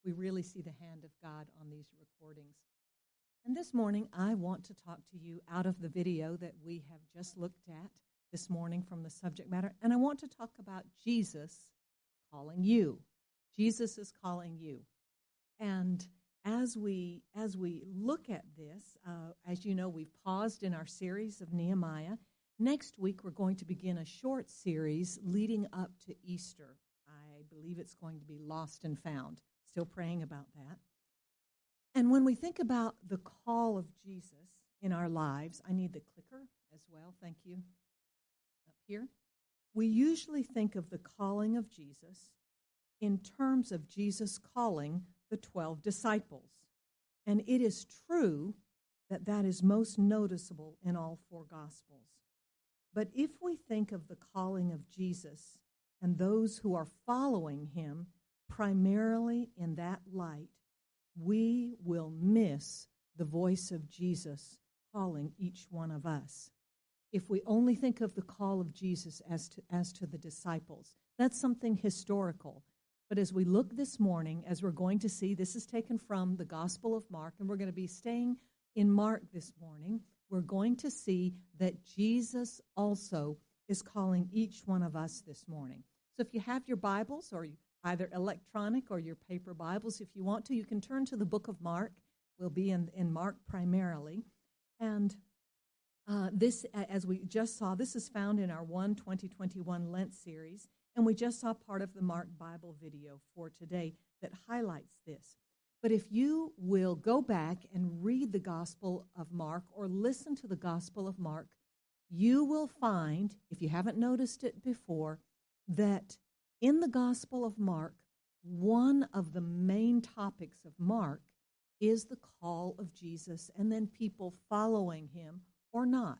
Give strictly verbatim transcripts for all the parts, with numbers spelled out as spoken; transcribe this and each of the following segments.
we really see the hand of God on these recordings. And this morning, I want to talk to you out of the video that we have just looked at this morning from the subject matter, and I want to talk about Jesus calling you. Jesus is calling you. And as we as we look at this, uh, as you know, we've paused in our series of Nehemiah. Next week, we're going to begin a short series leading up to Easter. I believe it's going to be Lost and Found. Still praying about that. And when we think about the call of Jesus in our lives, I need the clicker as well. Thank you. Up here. We usually think of the calling of Jesus in terms of Jesus calling the twelve disciples. And it is true that that is most noticeable in all four Gospels. But if we think of the calling of Jesus and those who are following him primarily in that light, we will miss the voice of Jesus calling each one of us. If we only think of the call of Jesus as to, as to the disciples, that's something historical. But as we look this morning, as we're going to see, this is taken from the Gospel of Mark, and we're going to be staying in Mark this morning. We're going to see that Jesus also is calling each one of us this morning. So if you have your Bibles, or either electronic or your paper Bibles, if you want to, you can turn to the book of Mark. We'll be in, in Mark primarily. And uh, this, as we just saw, this is found in our one twenty twenty-one Lent series. And we just saw part of the Mark Bible video for today that highlights this. But if you will go back and read the Gospel of Mark or listen to the Gospel of Mark, you will find, if you haven't noticed it before, that in the Gospel of Mark, one of the main topics of Mark is the call of Jesus and then people following him or not.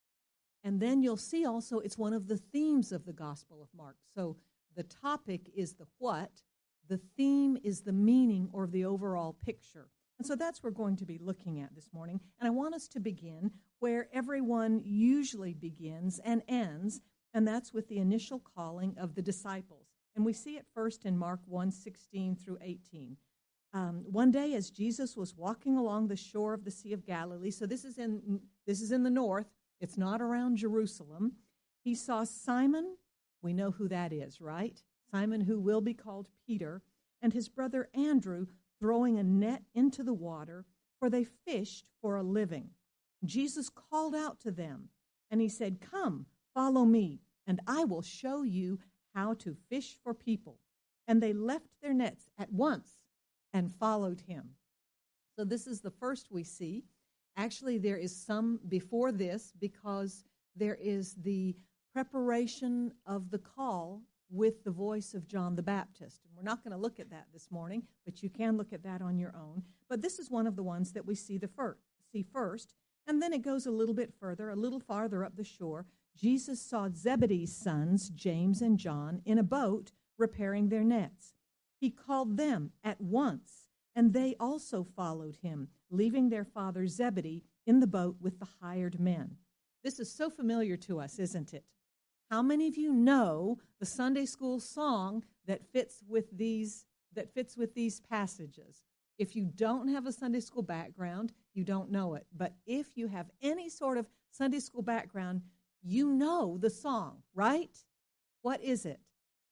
And then you'll see also it's one of the themes of the Gospel of Mark. So the topic is the what, the theme is the meaning or the overall picture. And so that's what we're going to be looking at this morning. And I want us to begin where everyone usually begins and ends, and that's with the initial calling of the disciples. And we see it first in Mark one sixteen through eighteen. Um, one day as Jesus was walking along the shore of the Sea of Galilee, so this is in this is in the north, it's not around Jerusalem, he saw Simon, we know who that is, right? Simon, who will be called Peter, and his brother Andrew throwing a net into the water, for they fished for a living. Jesus called out to them, and he said, "Come, follow me, and I will show you how to fish for people." And they left their nets at once and followed him. So this is the first we see. Actually, there is some before this because there is the preparation of the call with the voice of John the Baptist. And we're not going to look at that this morning, but you can look at that on your own. But this is one of the ones that we see the fir- see first. And then it goes a little bit further, a little farther up the shore. Jesus saw Zebedee's sons, James and John, in a boat repairing their nets. He called them at once, and they also followed him, leaving their father Zebedee in the boat with the hired men. This is so familiar to us, isn't it? How many of you know the Sunday school song that fits with these that fits with these passages? If you don't have a Sunday school background, you don't know it. But if you have any sort of Sunday school background, you know the song, right? What is it?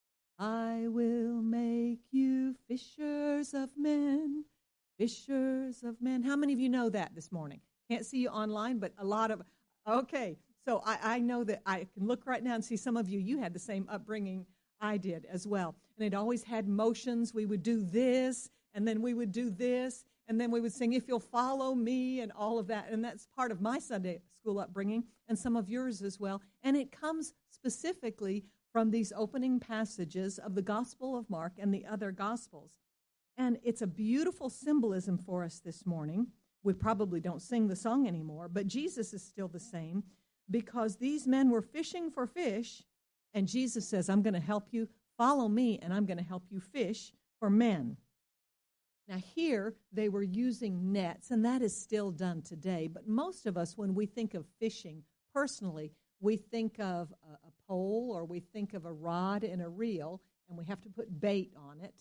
I will make you fishers of men, fishers of men. How many of you know that this morning? Can't see you online, but a lot of, okay. So I, I know that I can look right now and see some of you, you had the same upbringing I did as well. And it always had motions. We would do this, and then we would do this, and then we would sing, "If You'll Follow Me," and all of that. And that's part of my Sunday school upbringing and some of yours as well. And it comes specifically from these opening passages of the Gospel of Mark and the other Gospels. And it's a beautiful symbolism for us this morning. We probably don't sing the song anymore, but Jesus is still the same, because these men were fishing for fish, and Jesus says, "I'm going to help you. Follow me, and I'm going to help you fish for men." Now here, they were using nets, and that is still done today. But most of us, when we think of fishing personally, we think of a, a pole, or we think of a rod and a reel, and we have to put bait on it.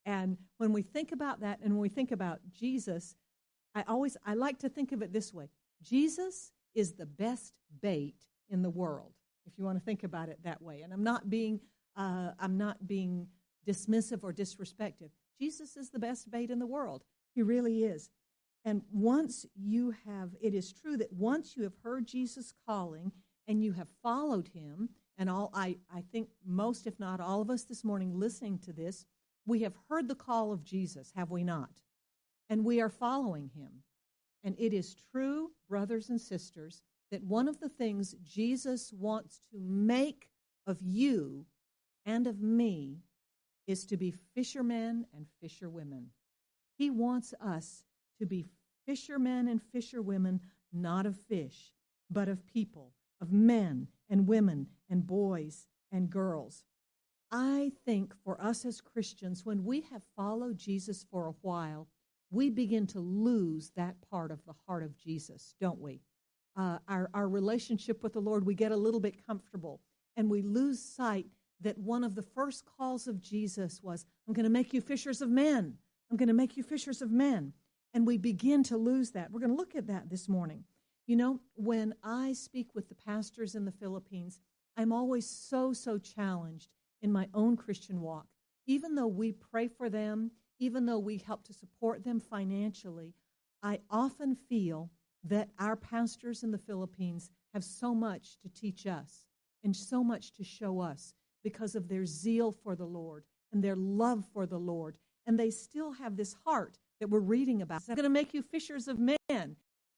And when we think about that, and when we think about Jesus, I always, I like to think of it this way. Jesus is the best bait in the world, if you want to think about it that way. And I'm not being, uh, I'm not being dismissive or disrespectful. Jesus is the best bait in the world. He really is. And once you have, it is true that once you have heard Jesus calling and you have followed him, and all I, I think most, if not all of us this morning listening to this, we have heard the call of Jesus, have we not? And we are following him. And it is true, brothers and sisters, that one of the things Jesus wants to make of you and of me is to be fishermen and fisherwomen. He wants us to be fishermen and fisherwomen, not of fish, but of people, of men and women and boys and girls. I think for us as Christians, when we have followed Jesus for a while, we begin to lose that part of the heart of Jesus, don't we? Uh, our, our relationship with the Lord, we get a little bit comfortable, and we lose sight that one of the first calls of Jesus was, I'm going to make you fishers of men. I'm going to make you fishers of men. And we begin to lose that. We're going to look at that this morning. You know, when I speak with the pastors in the Philippines, I'm always so, so challenged in my own Christian walk. Even though we pray for them, even though we help to support them financially, I often feel that our pastors in the Philippines have so much to teach us and so much to show us because of their zeal for the Lord and their love for the Lord. And they still have this heart that we're reading about. I'm going to make you fishers of men. And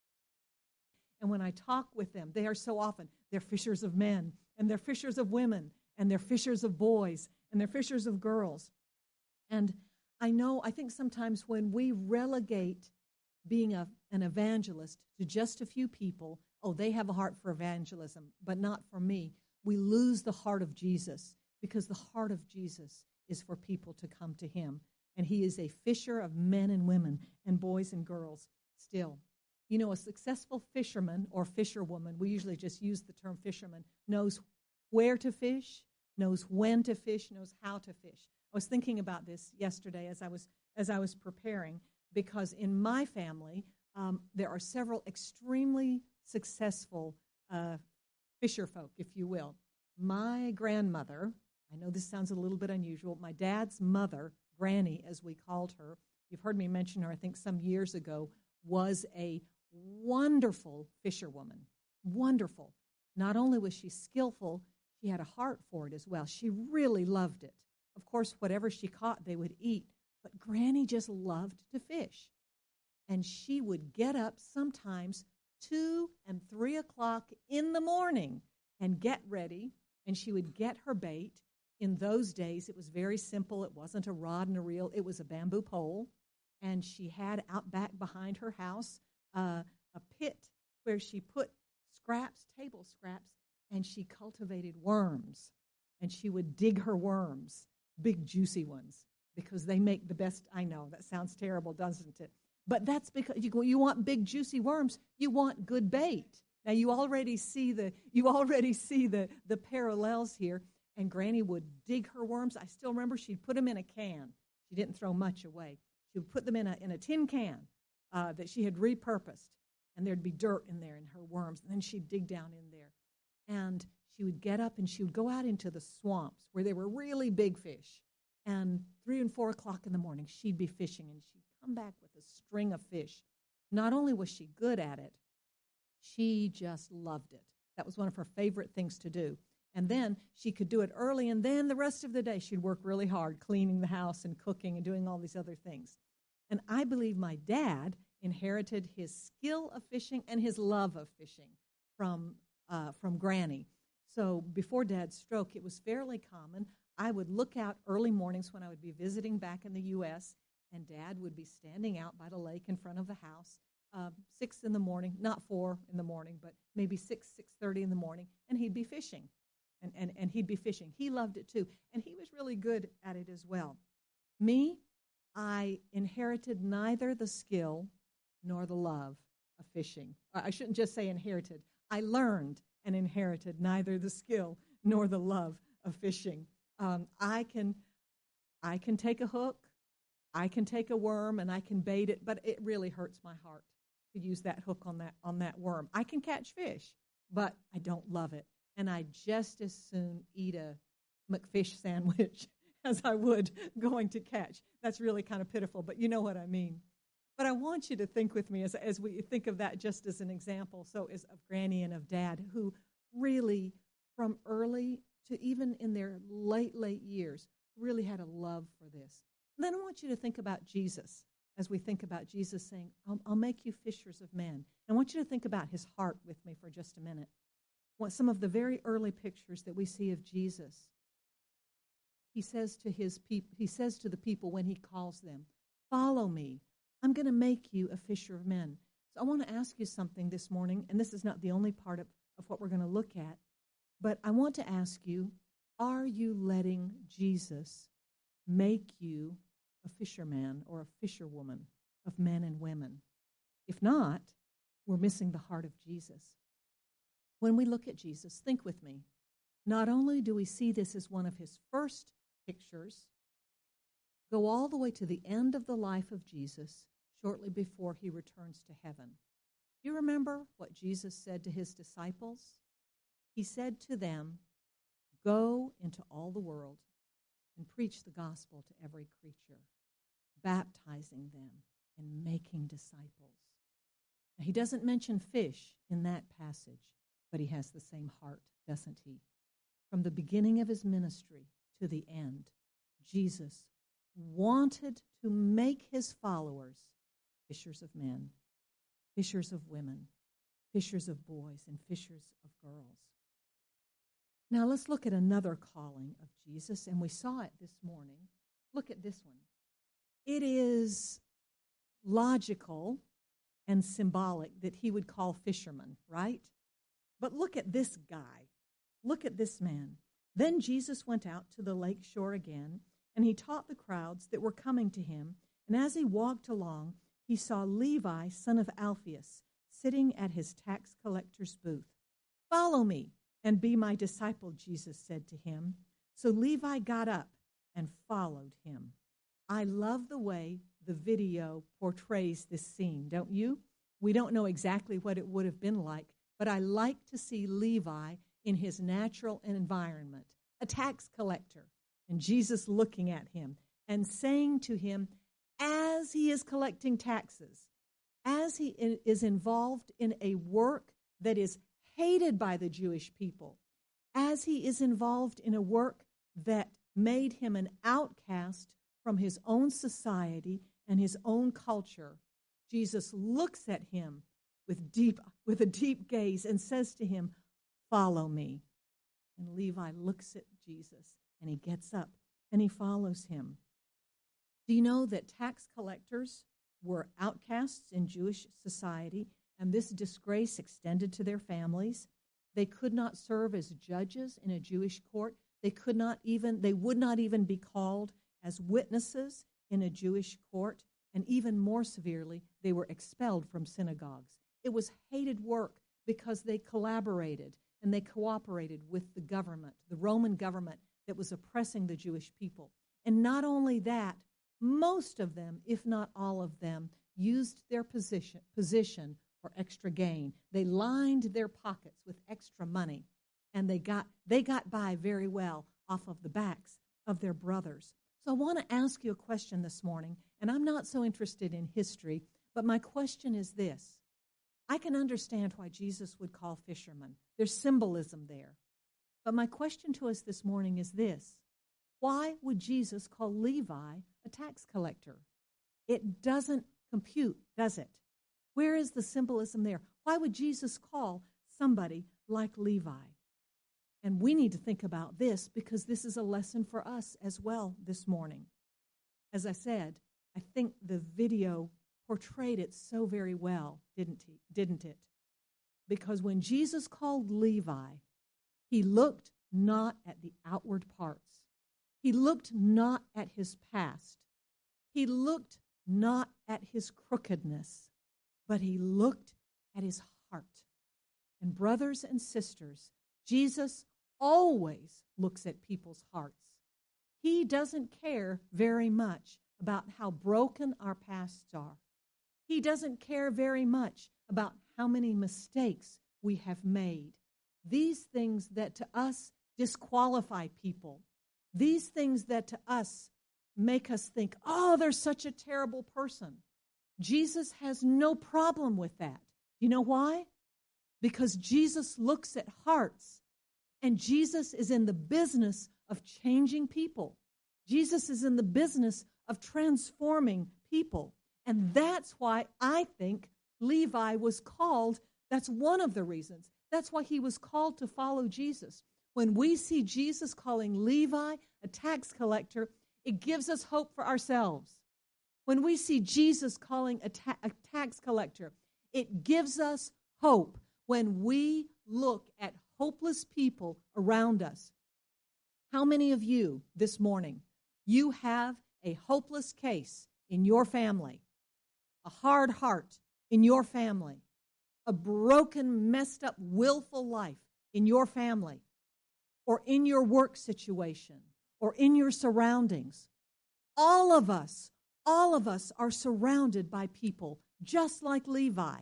when I talk with them, they are so often, they're fishers of men, and they're fishers of women, and they're fishers of boys, and they're fishers of girls. And I know, I think sometimes when we relegate being a, an evangelist to just a few people, oh, they have a heart for evangelism, but not for me, we lose the heart of Jesus, because the heart of Jesus is for people to come to him. And he is a fisher of men and women and boys and girls still. You know, a successful fisherman or fisherwoman, we usually just use the term fisherman, knows where to fish, knows when to fish, knows how to fish. I was thinking about this yesterday as I was as I was preparing, because in my family, um, there are several extremely successful uh, fisher folk, if you will. My grandmother, I know this sounds a little bit unusual, my dad's mother, Granny, as we called her, you've heard me mention her, I think some years ago, was a wonderful fisherwoman. Wonderful. Not only was she skillful, she had a heart for it as well. She really loved it. Of course, whatever she caught, they would eat. But Granny just loved to fish. And she would get up sometimes two and three o'clock in the morning and get ready, and she would get her bait. In those days, it was very simple. It wasn't a rod and a reel. It was a bamboo pole. And she had out back behind her house uh, a pit where she put scraps, table scraps, and she cultivated worms. And she would dig her worms, big juicy ones, because they make the best. I know, that sounds terrible, doesn't it? But that's because you, you want big juicy worms, you want good bait. Now you already see the you already see the, the parallels here. And Granny would dig her worms. I still remember she'd put them in a can. She didn't throw much away. She would put them in a in a tin can uh, that she had repurposed, and there'd be dirt in there in her worms. And then she'd dig down in there, and she would get up and she would go out into the swamps where there were really big fish. And three and four o'clock in the morning, she'd be fishing, and she'd come back with a string of fish. Not only was she good at it, she just loved it. That was one of her favorite things to do. And then she could do it early, and then the rest of the day she'd work really hard, cleaning the house and cooking and doing all these other things. And I believe my dad inherited his skill of fishing and his love of fishing from uh, from Granny. So before Dad's stroke, it was fairly common. I would look out early mornings when I would be visiting back in the U S, and Dad would be standing out by the lake in front of the house, uh, six in the morning, not four in the morning, but maybe six, six thirty in the morning, and he'd be fishing. And, and, and he'd be fishing. He loved it too. And he was really good at it as well. Me, I inherited neither the skill nor the love of fishing. I shouldn't just say inherited. I learned and inherited neither the skill nor the love of fishing. Um, I can I can take a hook. I can take a worm and I can bait it, but it really hurts my heart to use that hook on that on that worm. I can catch fish, but I don't love it. And I just as soon eat a McFish sandwich as I would going to catch. That's really kind of pitiful, but you know what I mean. But I want you to think with me as, as we think of that just as an example, so as of Granny and of Dad, who really, from early to even in their late, late years, really had a love for this. And then I want you to think about Jesus, as we think about Jesus saying, I'll, I'll make you fishers of men. And I want you to think about his heart with me for just a minute. What some of the very early pictures that we see of Jesus, he says to his peop- he says to the people when he calls them, follow me. I'm going to make you a fisher of men. So I want to ask you something this morning, and this is not the only part of, of what we're going to look at, but I want to ask you, are you letting Jesus make you a fisherman or a fisherwoman of men and women? If not, we're missing the heart of Jesus. When we look at Jesus, think with me. Not only do we see this as one of his first pictures, go all the way to the end of the life of Jesus shortly before he returns to heaven. Do you remember what Jesus said to his disciples? He said to them, go into all the world and preach the gospel to every creature, baptizing them and making disciples. Now, he doesn't mention fish in that passage, but he has the same heart, doesn't he? From the beginning of his ministry to the end, Jesus wanted to make his followers fishers of men, fishers of women, fishers of boys, and fishers of girls. Now let's look at another calling of Jesus, and we saw it this morning. Look at this one. It is logical and symbolic that he would call fishermen, right? But look at this guy. Look at this man. Then Jesus went out to the lake shore again, and he taught the crowds that were coming to him. And as he walked along, he saw Levi, son of Alphaeus, sitting at his tax collector's booth. Follow me and be my disciple, Jesus said to him. So Levi got up and followed him. I love the way the video portrays this scene, don't you? We don't know exactly what it would have been like, but I like to see Levi in his natural environment, a tax collector, and Jesus looking at him and saying to him, as he is collecting taxes, as he is involved in a work that is hated by the Jewish people, as he is involved in a work that made him an outcast from his own society and his own culture, Jesus looks at him with deep, with a deep gaze and says to him, follow me. And Levi looks at Jesus and he gets up and he follows him. Do you know that tax collectors were outcasts in Jewish society, and this disgrace extended to their families? They could not serve as judges in a Jewish court. They could not even, they would not even be called as witnesses in a Jewish court, and even more severely, they were expelled from synagogues. It was hated work because they collaborated and they cooperated with the government, the Roman government that was oppressing the Jewish people. And not only that, most of them, if not all of them, used their position, position for extra gain. They lined their pockets with extra money, and they got, they got by very well off of the backs of their brothers. So I want to ask you a question this morning, and I'm not so interested in history, but my question is this. I can understand why Jesus would call fishermen. There's symbolism there. But my question to us this morning is this. Why would Jesus call Levi a tax collector? It doesn't compute, does it? Where is the symbolism there? Why would Jesus call somebody like Levi? And we need to think about this because this is a lesson for us as well this morning. As I said, I think the video portrayed it so very well, didn't he? Didn't it? Because when Jesus called Levi, he looked not at the outward parts. He looked not at his past. He looked not at his crookedness, but he looked at his heart. And brothers and sisters, Jesus always looks at people's hearts. He doesn't care very much about how broken our pasts are. He doesn't care very much about how many mistakes we have made. These things that to us disqualify people. These things that to us make us think, oh, they're such a terrible person. Jesus has no problem with that. You know why? Because Jesus looks at hearts, and Jesus is in the business of changing people. Jesus is in the business of transforming people. And that's why I think Levi was called. That's one of the reasons. That's why he was called to follow Jesus. When we see Jesus calling Levi a tax collector, it gives us hope for ourselves. When we see Jesus calling a, ta- a tax collector, it gives us hope when we look at hopeless people around us. How many of you this morning, you have a hopeless case in your family, a hard heart in your family, a broken, messed up, willful life in your family, or in your work situation, or in your surroundings? All of us, all of us are surrounded by people just like Levi.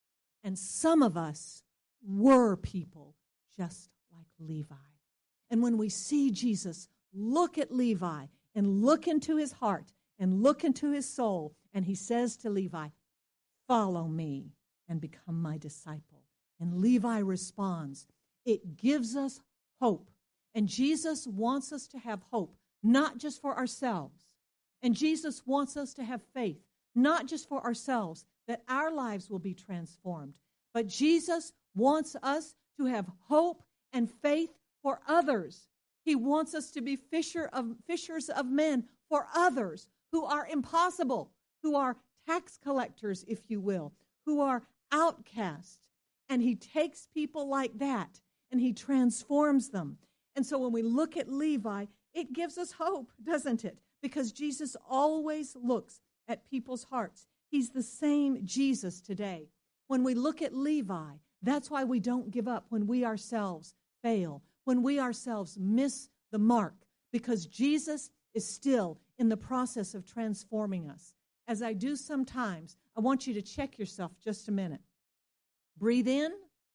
And some of us were people just like Levi. And when we see Jesus look at Levi and look into his heart and look into his soul, and he says to Levi, follow me and become my disciple. And Levi responds. It gives us hope. And Jesus wants us to have hope, not just for ourselves. And Jesus wants us to have faith, not just for ourselves, that our lives will be transformed. But Jesus wants us to have hope and faith for others. He wants us to be fisher of, fishers of men for others who are impossible, who are tax collectors, if you will, who are outcasts. And he takes people like that and he transforms them. And so when we look at Levi, it gives us hope, doesn't it? Because Jesus always looks at people's hearts. He's the same Jesus today. When we look at Levi, that's why we don't give up when we ourselves fail, when we ourselves miss the mark, because Jesus is still in the process of transforming us. As I do sometimes, I want you to check yourself just a minute. Breathe in,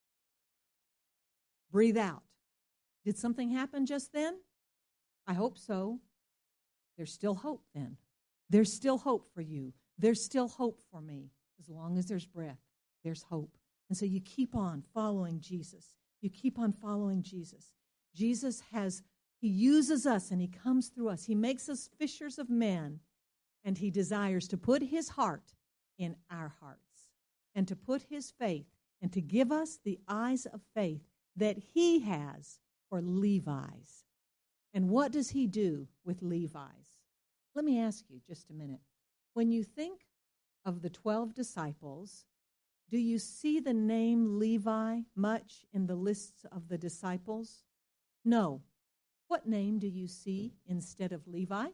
breathe out. Did something happen just then? I hope so. There's still hope then. There's still hope for you. There's still hope for me. As long as there's breath, there's hope. And so you keep on following Jesus. You keep on following Jesus. Jesus has, he uses us and he comes through us. He makes us fishers of men, and he desires to put his heart in our hearts and to put his faith and to give us the eyes of faith that he has for Levi's. And what does he do with Levi's? Let me ask you just a minute. When you think of the twelve disciples, do you see the name Levi much in the lists of the disciples? No. What name do you see instead of Levi?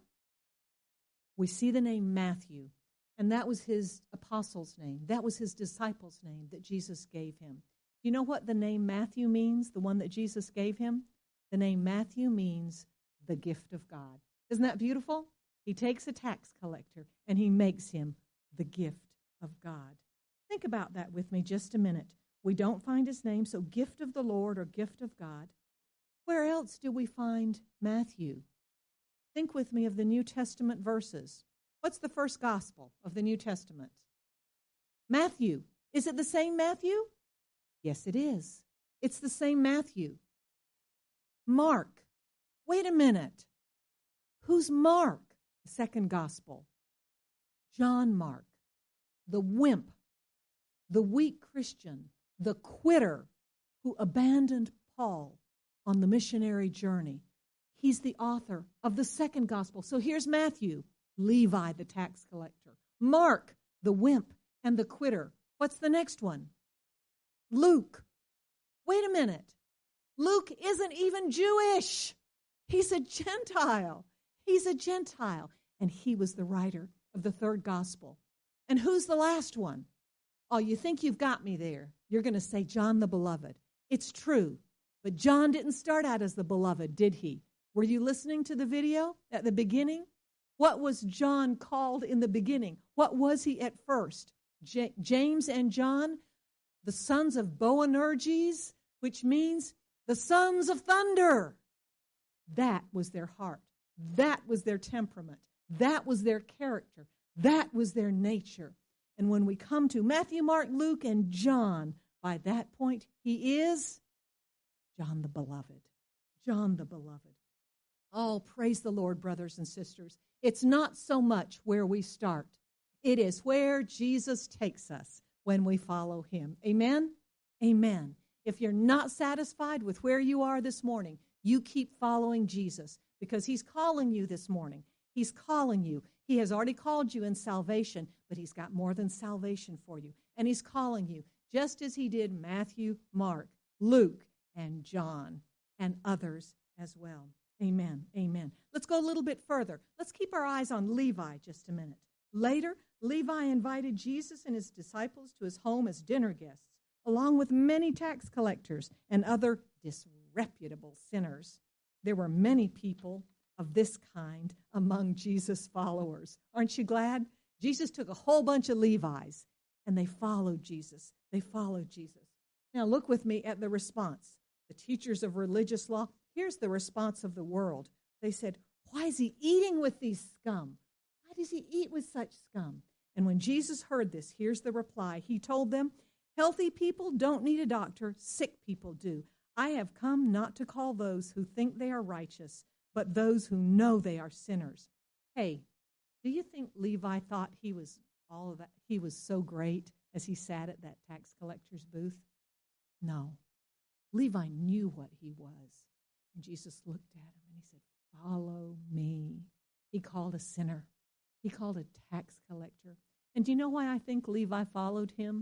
We see the name Matthew, and that was his apostle's name. That was his disciple's name that Jesus gave him. Do you know what the name Matthew means, the one that Jesus gave him? The name Matthew means the gift of God. Isn't that beautiful? He takes a tax collector and he makes him the gift of God. Think about that with me just a minute. We don't find his name, so gift of the Lord or gift of God. Where else do we find Matthew? Think with me of the New Testament verses. What's the first gospel of the New Testament? Matthew. Is it the same Matthew? Yes, it is. It's the same Matthew. Mark. Wait a minute. Who's Mark? The second gospel. John Mark. The wimp. The weak Christian. The quitter who abandoned Paul on the missionary journey. He's the author of the second gospel. So here's Matthew, Levi, the tax collector. Mark, the wimp and the quitter. What's the next one? Luke. Wait a minute. Luke isn't even Jewish. He's a Gentile. He's a Gentile. And he was the writer of the third gospel. And who's the last one? Oh, you think you've got me there. You're going to say John the Beloved. It's true. But John didn't start out as the beloved, did he? Were you listening to the video at the beginning? What was John called in the beginning? What was he at first? J- James and John, the sons of Boanerges, which means the sons of thunder. That was their heart. That was their temperament. That was their character. That was their nature. And when we come to Matthew, Mark, Luke, and John, by that point, he is John the Beloved. John the Beloved. Oh, praise the Lord, brothers and sisters. It's not so much where we start. It is where Jesus takes us when we follow him. Amen? Amen. If you're not satisfied with where you are this morning, you keep following Jesus because he's calling you this morning. He's calling you. He has already called you in salvation, but he's got more than salvation for you. And he's calling you just as he did Matthew, Mark, Luke, and John, and others as well. Amen. Amen. Let's go a little bit further. Let's keep our eyes on Levi just a minute. Later, Levi invited Jesus and his disciples to his home as dinner guests, along with many tax collectors and other disreputable sinners. There were many people of this kind among Jesus' followers. Aren't you glad? Jesus took a whole bunch of Levi's, and they followed Jesus. They followed Jesus. Now look with me at the response. The teachers of religious law, here's the response of the world. They said, why is he eating with these scum? Why does he eat with such scum? And when Jesus heard this, here's the reply. He told them, healthy people don't need a doctor, sick people do. I have come not to call those who think they are righteous, but those who know they are sinners. Hey, do you think Levi thought he was all of that? He was so great as he sat at that tax collector's booth? No. Levi knew what he was. And Jesus looked at him and he said, follow me. He called a sinner. He called a tax collector. And do you know why I think Levi followed him?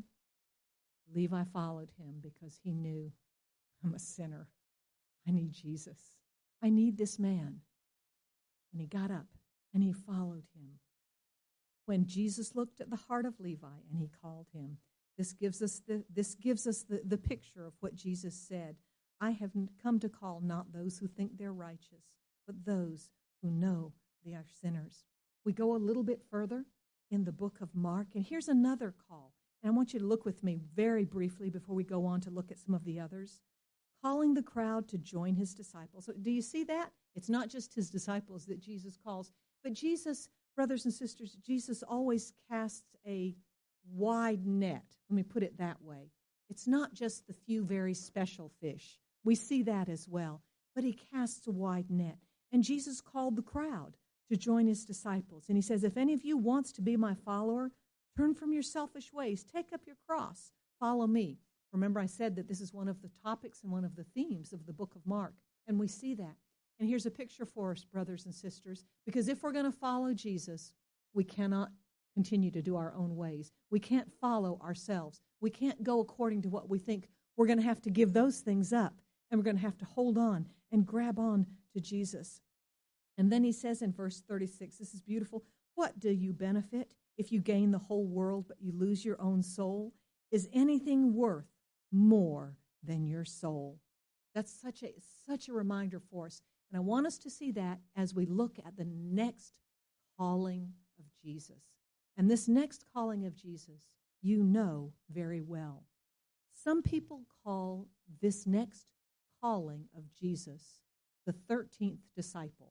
Levi followed him because he knew, I'm a sinner. I need Jesus. I need this man. And he got up and he followed him. When Jesus looked at the heart of Levi and he called him, this gives us the this gives us the, the picture of what Jesus said. I have come to call not those who think they're righteous, but those who know they are sinners. We go a little bit further in the book of Mark, and here's another call. And I want you to look with me very briefly before we go on to look at some of the others. Calling the crowd to join his disciples. So do you see that? It's not just his disciples that Jesus calls, but Jesus, brothers and sisters, Jesus always casts a wide net. Let me put it that way. It's not just the few very special fish. We see that as well. But he casts a wide net. And Jesus called the crowd to join his disciples. And he says, if any of you wants to be my follower, turn from your selfish ways. Take up your cross. Follow me. Remember, I said that this is one of the topics and one of the themes of the book of Mark. And we see that. And here's a picture for us, brothers and sisters, because if we're going to follow Jesus, we cannot continue to do our own ways. We can't follow ourselves. We can't go according to what we think. We're going to have to give those things up, and we're going to have to hold on and grab on to Jesus. And then he says in verse thirty-six, this is beautiful, what do you benefit if you gain the whole world but you lose your own soul? Is anything worth more than your soul? That's such a such a reminder for us. And I want us to see that as we look at the next calling of Jesus. And this next calling of Jesus, you know very well. Some people call this next calling of Jesus the thirteenth disciple.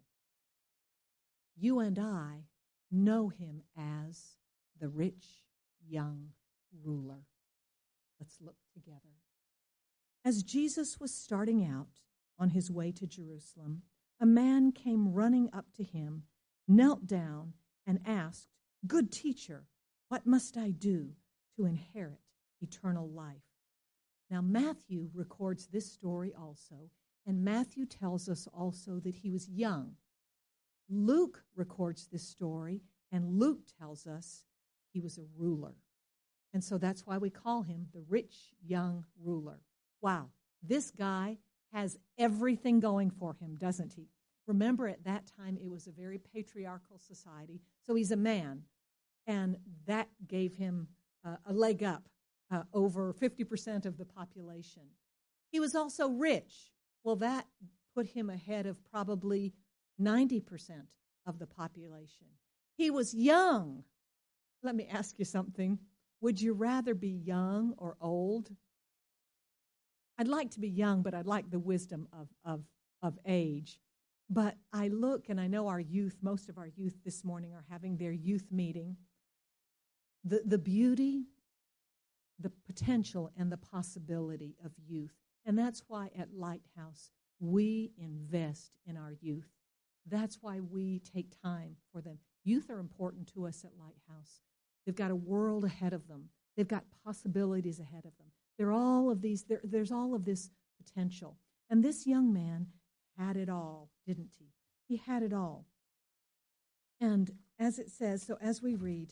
You and I know him as the rich young ruler. Let's look together. As Jesus was starting out on his way to Jerusalem, a man came running up to him, knelt down, and asked, "Good teacher, what must I do to inherit eternal life?" Now, Matthew records this story also, and Matthew tells us also that he was young. Luke records this story, and Luke tells us he was a ruler. And so that's why we call him the rich young ruler. Wow, this guy has everything going for him, doesn't he? Remember, at that time, it was a very patriarchal society, so he's a man, and that gave him uh, a leg up uh, over fifty percent of the population. He was also rich. Well, that put him ahead of probably ninety percent of the population. He was young. Let me ask you something. Would you rather be young or old? I'd like to be young, but I'd like the wisdom of, of, of age. But I look, and I know our youth, most of our youth this morning are having their youth meeting. The, the beauty, the potential, and the possibility of youth. And that's why at Lighthouse, we invest in our youth. That's why we take time for them. Youth are important to us at Lighthouse. They've got a world ahead of them. They've got possibilities ahead of them. There are all of these, there, there's all of this potential. And this young man had it all, didn't he? He had it all. And as it says, so as we read,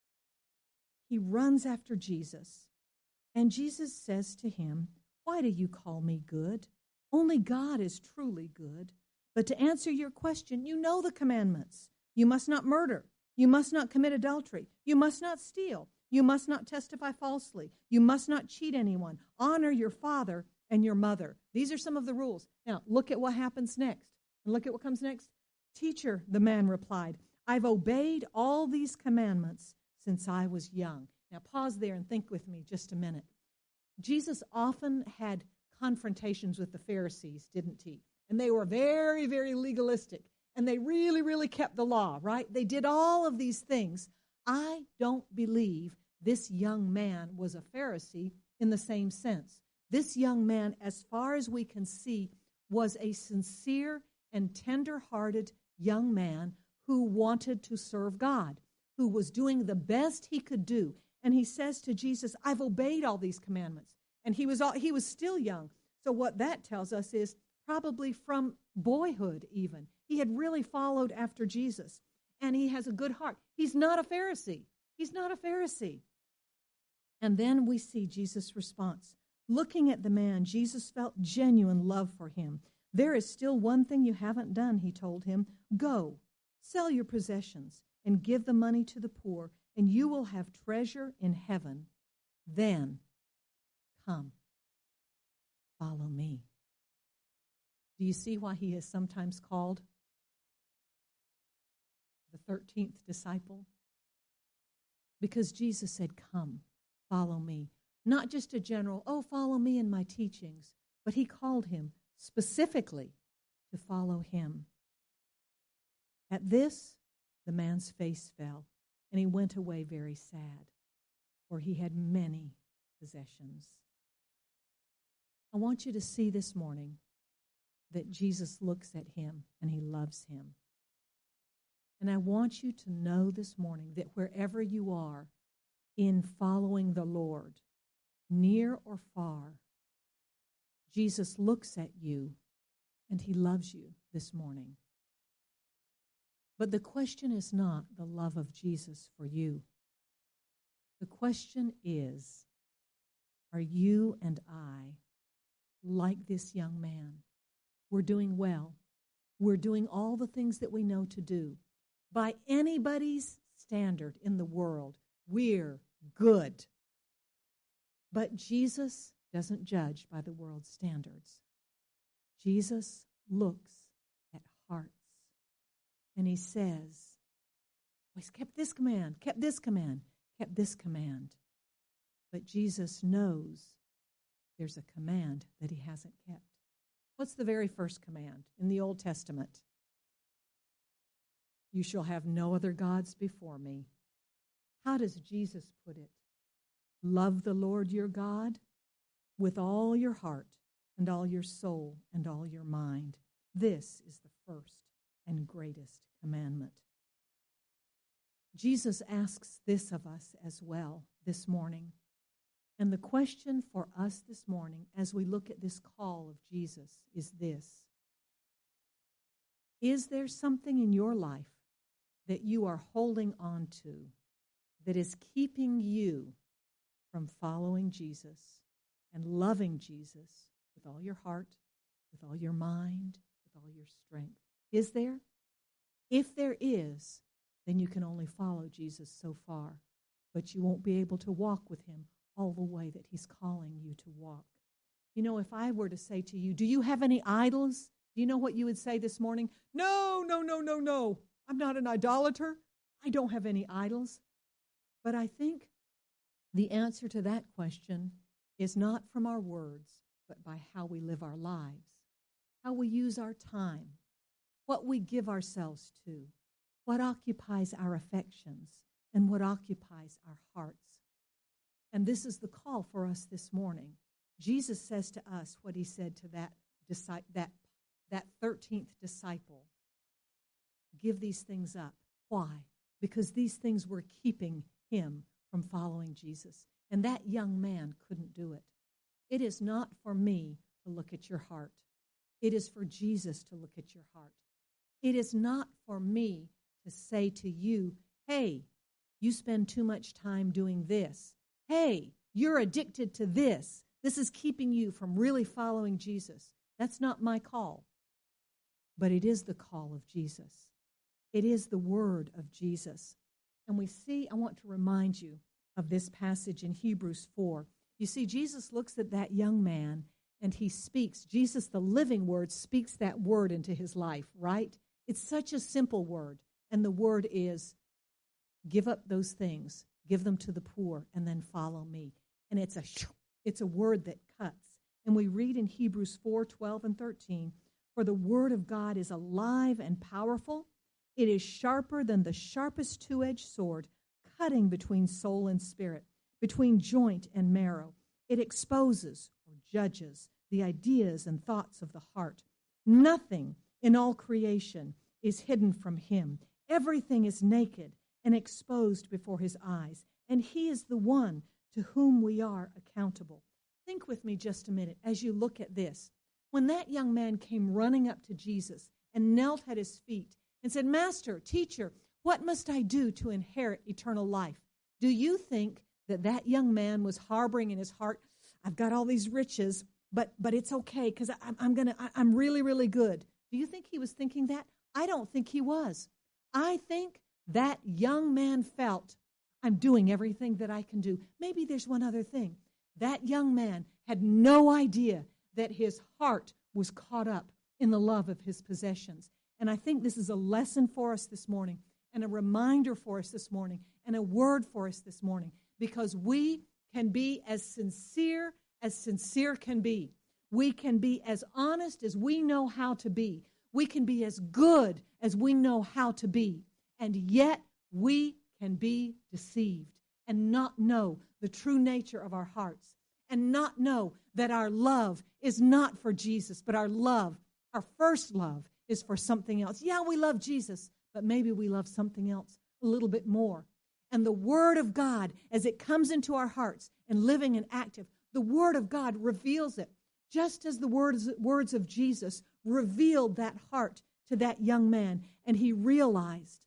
he runs after Jesus. And Jesus says to him, "Why do you call me good? Only God is truly good. But to answer your question, you know the commandments. You must not murder. You must not commit adultery. You must not steal. You must not testify falsely. You must not cheat anyone. Honor your father and your mother." These are some of the rules. Now, look at what happens next. And look at what comes next. "Teacher," the man replied, "I've obeyed all these commandments since I was young." Now, pause there and think with me just a minute. Jesus often had confrontations with the Pharisees, didn't he? And they were very, very legalistic. And they really, really kept the law, right? They did all of these things. I don't believe this young man was a Pharisee in the same sense. This young man, as far as we can see, was a sincere and tender-hearted young man who wanted to serve God, who was doing the best he could do. And he says to Jesus, "I've obeyed all these commandments." And he was all, he was still young. So what that tells us is probably from boyhood even. He had really followed after Jesus. And he has a good heart. He's not a Pharisee. He's not a Pharisee. And then we see Jesus' response. Looking at the man, Jesus felt genuine love for him. "There is still one thing you haven't done," he told him. "Go, sell your possessions and give the money to the poor, and you will have treasure in heaven. Then come, follow me." Do you see why he is sometimes called the thirteenth disciple? Because Jesus said, "Come, follow me." Not just a general, "Oh, follow me in my teachings," but he called him specifically to follow him. At this, the man's face fell, and he went away very sad, for he had many possessions. I want you to see this morning that Jesus looks at him and he loves him. And I want you to know this morning that wherever you are in following the Lord, near or far, Jesus looks at you and he loves you this morning. But the question is not the love of Jesus for you. The question is, are you and I like this young man? We're doing well. We're doing all the things that we know to do. By anybody's standard in the world, we're good. But Jesus doesn't judge by the world's standards. Jesus looks at hearts. And he says, oh, he's kept this command, kept this command, kept this command. But Jesus knows there's a command that he hasn't kept. What's the very first command in the Old Testament? You shall have no other gods before me. How does Jesus put it? Love the Lord your God with all your heart and all your soul and all your mind. This is the first and greatest commandment. Jesus asks this of us as well this morning. And the question for us this morning as we look at this call of Jesus is this. Is there something in your life that you are holding on to that is keeping you from following Jesus and loving Jesus with all your heart, with all your mind, with all your strength? Is there? If there is, then you can only follow Jesus so far, but you won't be able to walk with him all the way that he's calling you to walk. You know, if I were to say to you, do you have any idols? Do you know what you would say this morning? No, no, no, no, no. I'm not an idolater. I don't have any idols. But I think the answer to that question is not from our words, but by how we live our lives, how we use our time, what we give ourselves to, what occupies our affections, and what occupies our hearts. And this is the call for us this morning. Jesus says to us what he said to that that that thirteenth disciple. Give these things up. Why? Because these things were keeping him from following Jesus. And that young man couldn't do it. It is not for me to look at your heart. It is for Jesus to look at your heart. It is not for me to say to you, hey, you spend too much time doing this. Hey, you're addicted to this. This is keeping you from really following Jesus. That's not my call. But it is the call of Jesus. It is the word of Jesus. And we see, I want to remind you of this passage in Hebrews four. You see, Jesus looks at that young man and he speaks. Jesus, the living word, speaks that word into his life, right? It's such a simple word. And the word is, give up those things, give them to the poor, and then follow me. And it's a it's a word that cuts. And we read in Hebrews four, twelve and thirteen, for the word of God is alive and powerful. It is sharper than the sharpest two-edged sword, cutting between soul and spirit, between joint and marrow. It exposes or judges the ideas and thoughts of the heart. Nothing in all creation is hidden from him. Everything is naked and exposed before his eyes, and he is the one to whom we are accountable. Think with me just a minute as you look at this. When that young man came running up to Jesus and knelt at his feet and said, Master, teacher, what must I do to inherit eternal life? Do you think that that young man was harboring in his heart, I've got all these riches, but but it's okay because I'm, I'm gonna I'm really, really good. Do you think he was thinking that? I don't think he was. I think that young man felt, I'm doing everything that I can do. Maybe there's one other thing. That young man had no idea that his heart was caught up in the love of his possessions. And I think this is a lesson for us this morning and a reminder for us this morning and a word for us this morning, because we can be as sincere as sincere can be. We can be as honest as we know how to be. We can be as good as we know how to be. And yet we can be deceived and not know the true nature of our hearts and not know that our love is not for Jesus, but our love, our first love, is for something else. Yeah, we love Jesus, but maybe we love something else a little bit more. And the Word of God, as it comes into our hearts and living and active, the Word of God reveals it, just as the words, words of Jesus revealed that heart to that young man. And he realized,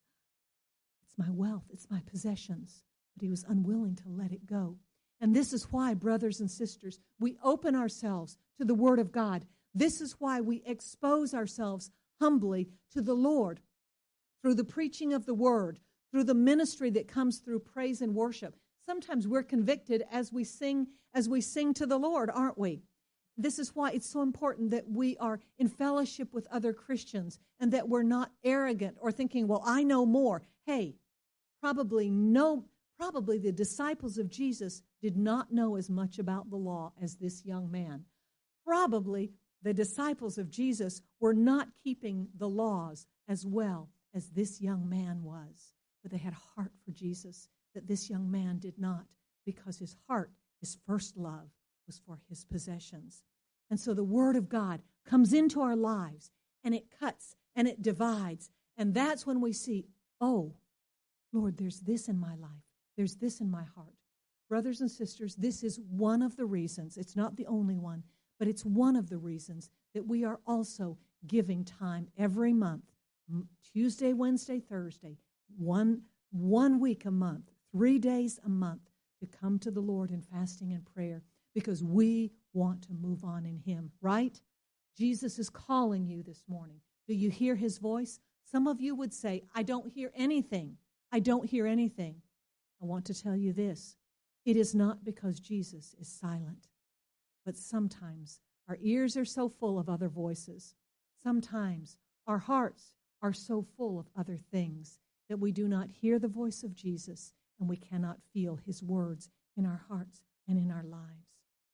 it's my wealth, it's my possessions, but he was unwilling to let it go. And this is why, brothers and sisters, we open ourselves to the Word of God. This is why we expose ourselves humbly to the Lord through the preaching of the Word, through the ministry that comes through praise and worship. Sometimes we're convicted as we sing, as we sing to the Lord, aren't we? This is why it's so important that we are in fellowship with other Christians and that we're not arrogant or thinking, well, I know more. Hey, probably no, probably the disciples of Jesus did not know as much about the law as this young man. Probably the disciples of Jesus were not keeping the laws as well as this young man was. But they had a heart for Jesus that this young man did not, because his heart, his first love, was for his possessions. And so the Word of God comes into our lives, and it cuts, and it divides. And that's when we see, oh, Lord, there's this in my life. There's this in my heart. Brothers and sisters, this is one of the reasons, it's not the only one, but it's one of the reasons that we are also giving time every month, Tuesday, Wednesday, Thursday, one, one week a month, three days a month, to come to the Lord in fasting and prayer, because we want to move on in Him, right? Jesus is calling you this morning. Do you hear His voice? Some of you would say, I don't hear anything. I don't hear anything. I want to tell you this. It is not because Jesus is silent, but sometimes our ears are so full of other voices. Sometimes our hearts are so full of other things that we do not hear the voice of Jesus and we cannot feel his words in our hearts and in our lives.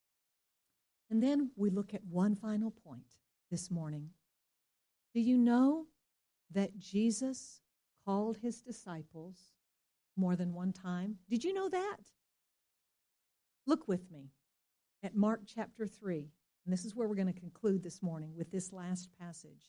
And then we look at one final point this morning. Do you know that Jesus called his disciples more than one time? Did you know that? Look with me at Mark chapter three. And this is where we're going to conclude this morning with this last passage.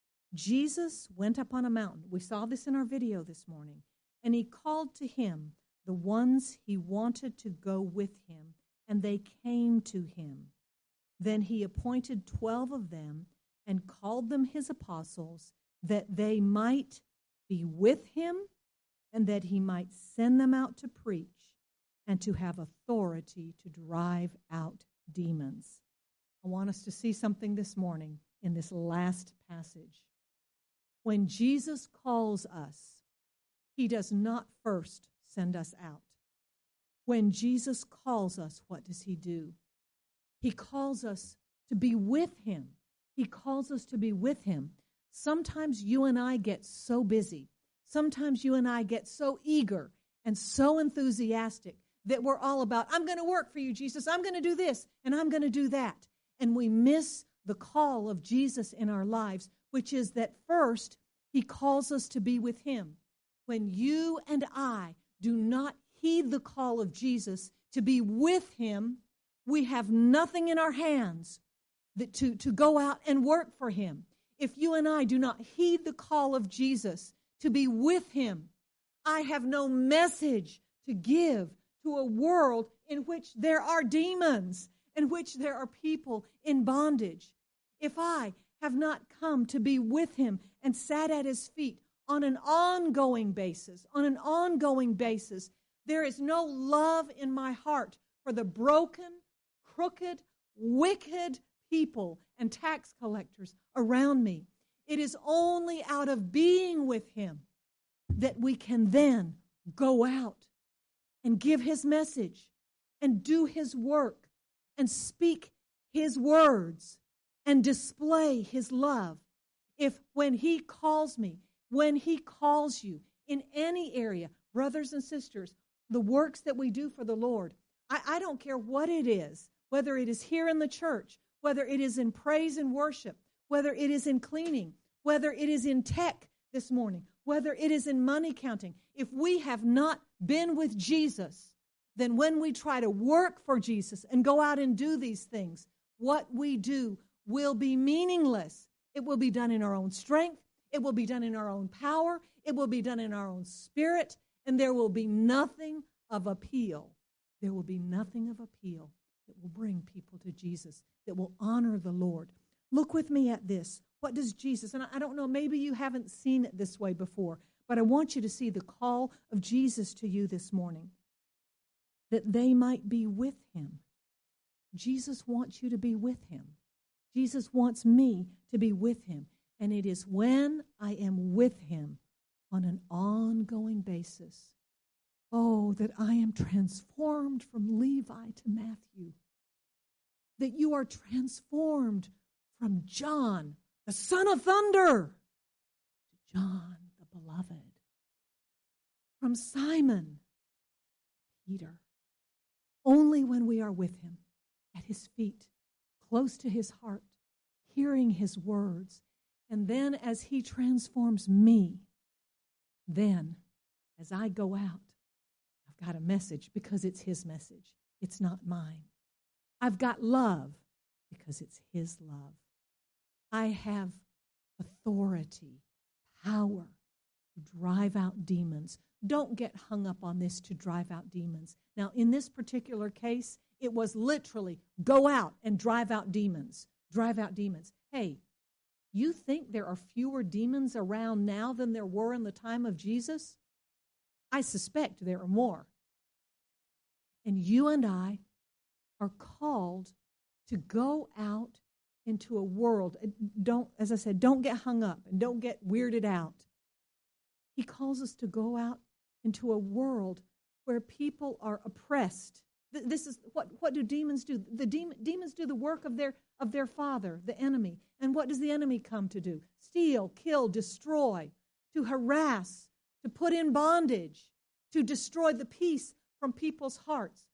Jesus went up on a mountain. We saw this in our video this morning. And he called to him the ones he wanted to go with him, and they came to him. Then he appointed twelve of them and called them his apostles, that they might be with him and that he might send them out to preach and to have authority to drive out demons. I want us to see something this morning in this last passage. When Jesus calls us, he does not first send us out. When Jesus calls us, what does he do? He calls us to be with him. He calls us to be with him. Sometimes you and I get so busy. Sometimes you and I get so eager and so enthusiastic that we're all about, I'm going to work for you, Jesus. I'm going to do this and I'm going to do that. And we miss the call of Jesus in our lives, which is that first, he calls us to be with him. When you and I do not heed the call of Jesus to be with him, we have nothing in our hands that to, to go out and work for him. If you and I do not heed the call of Jesus to be with him, I have no message to give to a world in which there are demons, in which there are people in bondage. If I have not come to be with him and sat at his feet on an ongoing basis, on an ongoing basis, there is no love in my heart for the broken, crooked, wicked people and tax collectors around me. It is only out of being with him that we can then go out and give his message and do his work and speak his words and display his love. If when he calls me, when he calls you in any area, brothers and sisters, the works that we do for the Lord, I, I don't care what it is, whether it is here in the church, whether it is in praise and worship, whether it is in cleaning, whether it is in tech this morning, whether it is in money counting. If we have not been with Jesus, then when we try to work for Jesus and go out and do these things, what we do will be meaningless. It will be done in our own strength. It will be done in our own power. It will be done in our own spirit. And there will be nothing of appeal. There will be nothing of appeal that will bring people to Jesus, that will honor the Lord. Look with me at this. What does Jesus, and I don't know, maybe you haven't seen it this way before, but I want you to see the call of Jesus to you this morning, that they might be with him. Jesus wants you to be with him. Jesus wants me to be with him. And it is when I am with him on an ongoing basis, oh, that I am transformed from Levi to Matthew, that you are transformed from John, the son of thunder, to John, the beloved, from Simon, Peter. Only when we are with him, at his feet, close to his heart, hearing his words, and then as he transforms me, then as I go out, I've got a message because it's his message. It's not mine. I've got love because it's his love. I have authority, power to drive out demons. Don't get hung up on this to drive out demons. Now, in this particular case, it was literally go out and drive out demons. Drive out demons. Hey, you think there are fewer demons around now than there were in the time of Jesus? I suspect there are more. And you and I are called to go out into a world. Don't, as I said, don't get hung up and don't get weirded out. He calls us to go out into a world where people are oppressed Th- This is what, what do demons do? The demon, demons do the work of their, of their father, the enemy. And what does the enemy come to do? Steal, kill, destroy, to harass, to put in bondage, to destroy the peace from people's hearts.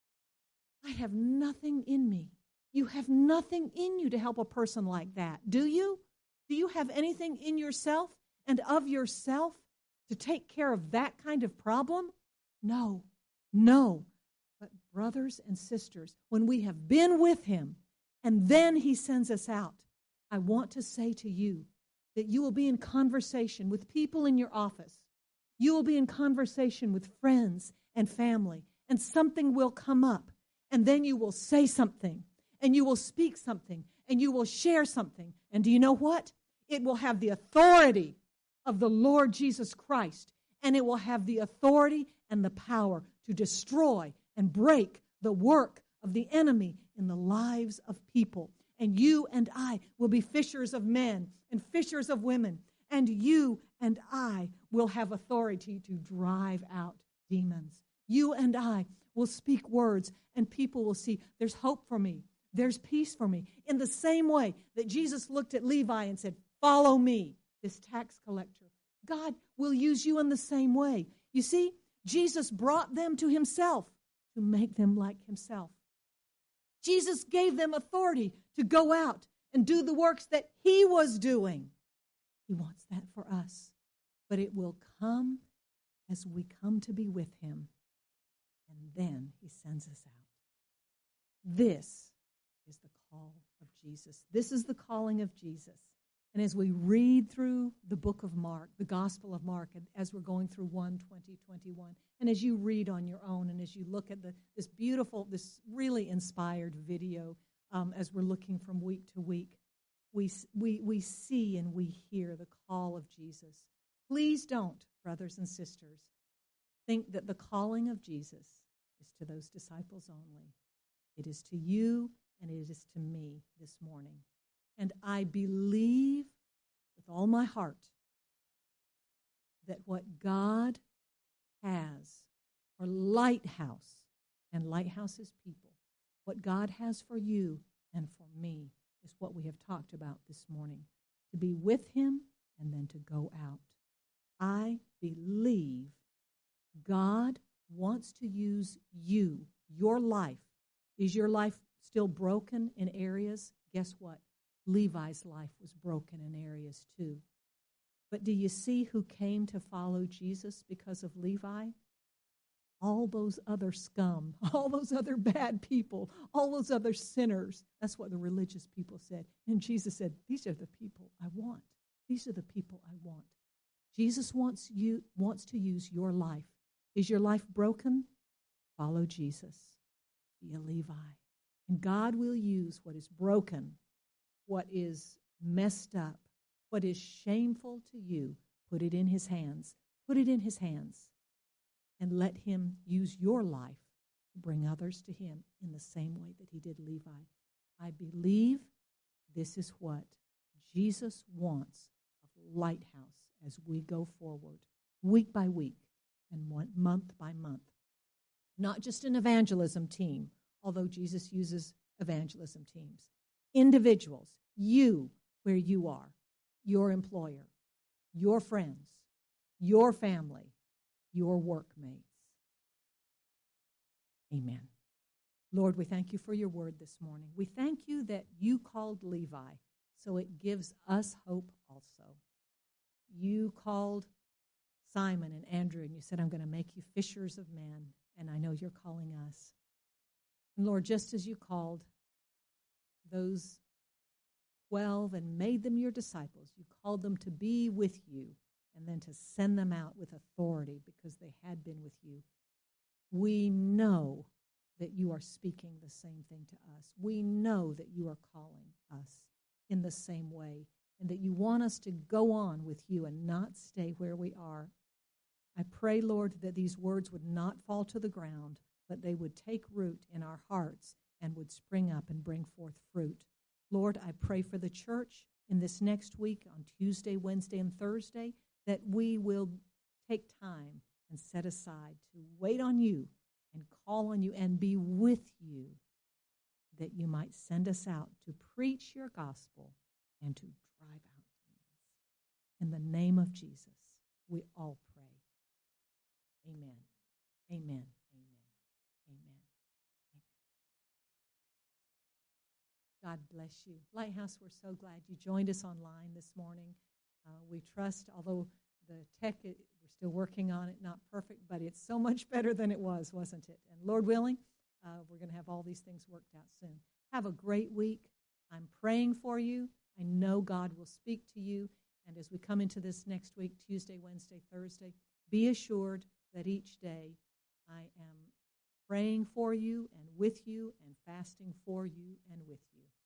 I have nothing in me. You have nothing in you to help a person like that, do you? Do you have anything in yourself and of yourself to take care of that kind of problem? No, no. But brothers and sisters, when we have been with him and then he sends us out, I want to say to you that you will be in conversation with people in your office. You will be in conversation with friends and family, and something will come up, and then you will say something, and you will speak something, and you will share something. And do you know what? It will have the authority of the Lord Jesus Christ, and it will have the authority and the power to destroy and break the work of the enemy in the lives of people. And you and I will be fishers of men and fishers of women, and you and I will have authority to drive out demons. You and I will speak words, and people will see there's hope for me. There's peace for me. In the same way that Jesus looked at Levi and said, follow me, this tax collector. God will use you in the same way. You see, Jesus brought them to himself to make them like himself. Jesus gave them authority to go out and do the works that he was doing. He wants that for us. But it will come as we come to be with him. And then he sends us out. This is the call of Jesus. This is the calling of Jesus. And as we read through the book of Mark, the Gospel of Mark, and as we're going through one, twenty, twenty-one, and as you read on your own, and as you look at the, this beautiful, this really inspired video, um, as we're looking from week to week, we, we, we see and we hear the call of Jesus. Please don't, brothers and sisters, think that the calling of Jesus is to those disciples only. It is to you and it is to me this morning. And I believe with all my heart that what God has for Lighthouse, and Lighthouse is people, what God has for you and for me is what we have talked about this morning, to be with him and then to go out. I believe God wants to use you, your life. Is your life still broken in areas? Guess what? Levi's life was broken in areas too. But do you see who came to follow Jesus because of Levi? All those other scum, all those other bad people, all those other sinners. That's what the religious people said. And Jesus said, these are the people I want. These are the people I want. Jesus wants you wants to use your life. Is your life broken? Follow Jesus. Be a Levi. And God will use what is broken, what is messed up, what is shameful to you, put it in his hands. Put it in his hands. And let him use your life to bring others to him in the same way that he did Levi. I believe this is what Jesus wants of Lighthouse as we go forward, week by week and one, month by month. Not just an evangelism team, although Jesus uses evangelism teams. Individuals, you where you are, your employer, your friends, your family, your workmates. Amen. Lord, we thank you for your word this morning. We thank you that you called Levi, so it gives us hope also. You called Simon and Andrew, and you said, I'm going to make you fishers of men, and I know you're calling us. And Lord, just as you called those twelve and made them your disciples, you called them to be with you and then to send them out with authority because they had been with you. We know that you are speaking the same thing to us. We know that you are calling us in the same way and that you want us to go on with you and not stay where we are. I pray, Lord, that these words would not fall to the ground, but they would take root in our hearts and would spring up and bring forth fruit. Lord, I pray for the church in this next week on Tuesday, Wednesday, and Thursday that we will take time and set aside to wait on you and call on you and be with you, that you might send us out to preach your gospel and to drive out demons. In the name of Jesus, we all pray. Amen. Amen. Amen. Amen. Amen. God bless you. Lighthouse, we're so glad you joined us online this morning. Uh, we trust, although the tech, it, we're still working on it, not perfect, but it's so much better than it was, wasn't it? And Lord willing, uh, we're going to have all these things worked out soon. Have a great week. I'm praying for you. I know God will speak to you. And as we come into this next week, Tuesday, Wednesday, Thursday, be assured that each day I am praying for you and with you and fasting for you and with you.